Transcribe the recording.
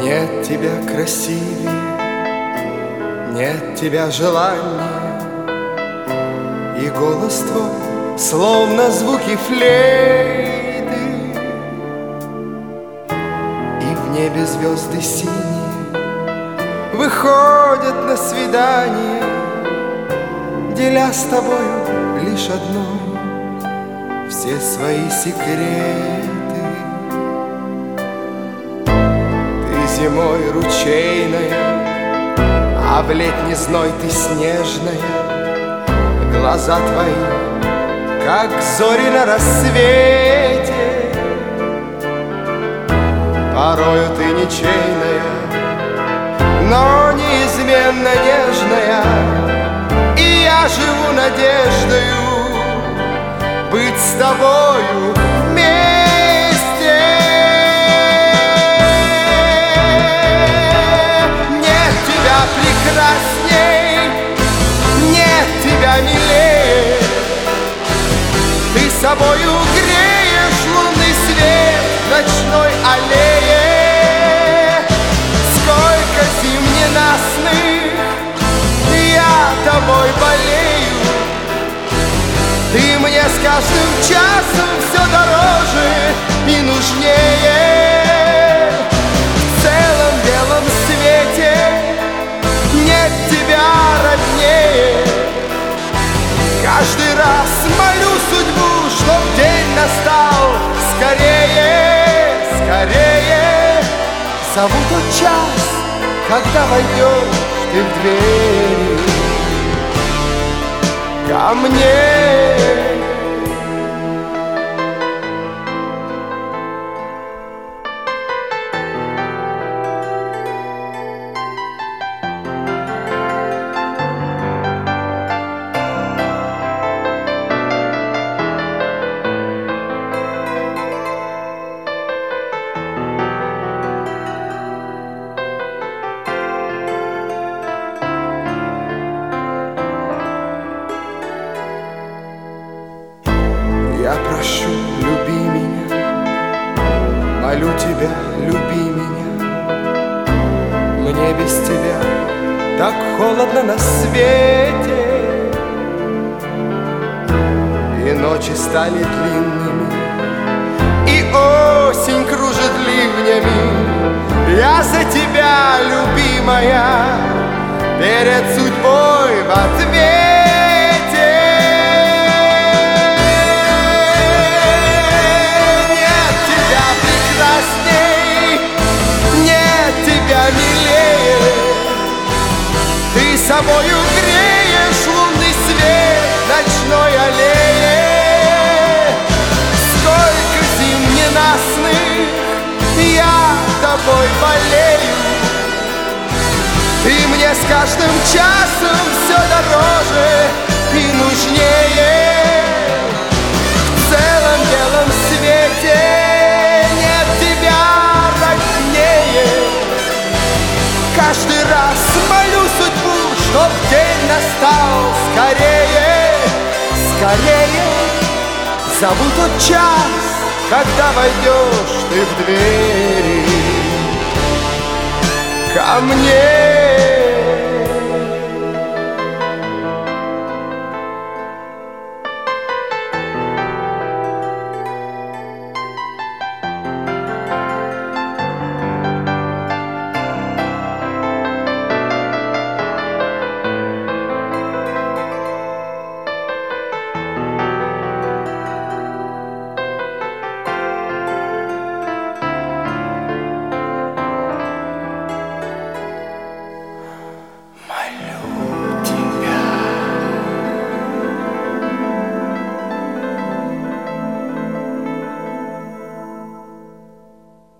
Нет тебя красивее, нет тебя желания, и голос твой, словно звуки флейты, и в небе звезды синие выходят на свидание, деля с тобою лишь одной все свои секреты. Зимой ручейная, а в летний зной ты снежная. Глаза твои, как зори на рассвете. Порою ты ничейная, но неизменно нежная, и я живу надеждою быть с тобою вместе. Прекрасней, нет тебя милее. Ты собою греешь лунный свет в ночной аллее. Сколько зим ненастных я тобой болею. Ты мне с каждым часом все дороже и нужнее. В целом белом свете нет тебя роднее. Каждый раз молю судьбу, чтоб день настал скорее, скорее. Зову тот час, когда войдешь ты в двери ко мне. Я прошу, люби меня, молю тебя, люби меня. Мне без тебя так холодно на свете, и ночи стали длинными, и осень кружит ливнями. Я за тебя, любимая, перед судьбой в ответе. Ты собою греешь лунный свет ночной аллее. Сколько зим ненастных я тобой болею. Ты мне с каждым часом все дороже и нужнее. В целом белом свете нет тебя роднее. Каждый раз молю судьбу, чтоб день настал скорее, скорее. Зову тот час, когда войдешь ты в двери ко мне.